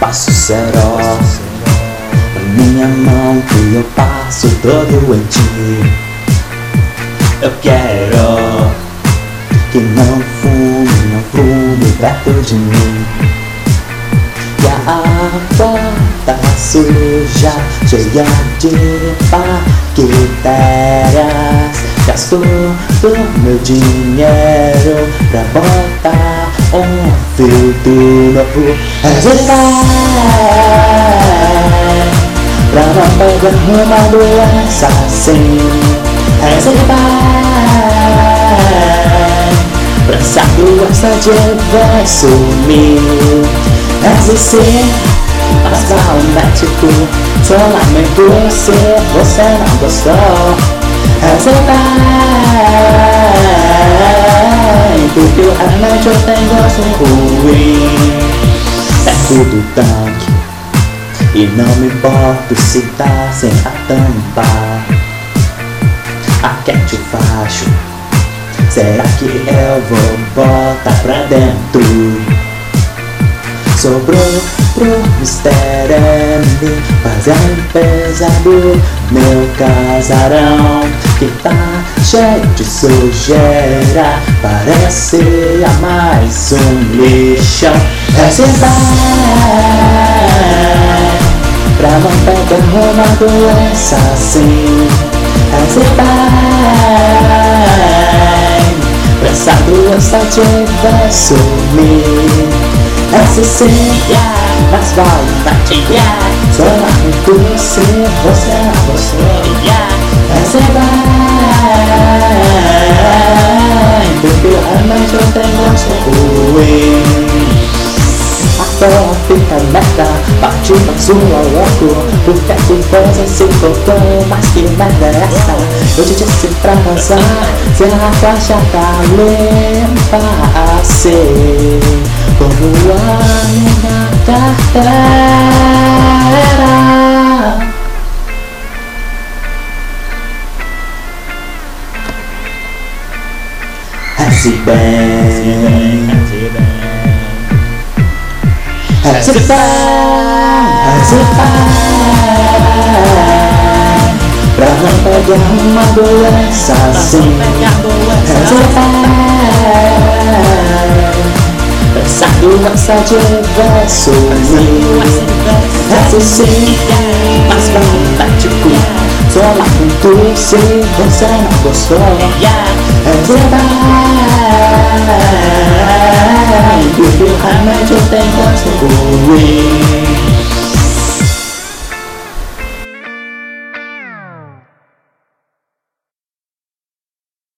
passo seró na minha mão que eu passo todo em ti. Eu quero que não fume perto de mim. E a água tá suja, cheia de bactérias. Gasto todo meu dinheiro pra botar um filtro novo. Pra não pegar uma doença assim. Pra essa doença de vai sumir. Sim, mas vai ao médico. Só lamento se você não gostou. Porque o remédio tem gosto ruim. Perto do tanque e não me importo se tá sem a tampa. Aquete o facho, será que eu vou botar pra dentro? Sobrou pro Mr. M fazer a limpeza do meu casarão, que tá cheio de sujeira, parece a mais um lixão. Pra não pegar uma doença assim. Pra essa doença te vai sumir. Sim, mas vai matinhar. Só lamento se você não gostou. Porque o remédio tem gosto ruim. A terra fica merda, partiu na sua logo. Porque que você se cortou, mas que merda é essa? Eu te disse pra vazar, se a caixa tá limpa assim como a minha carteira. Reze bem, pra não pegar uma doença assim. Essa doença de vai sumir. Sim, mas vai no médico. Só lamento se você não gostou. Porque o remédio tem gosto ruim.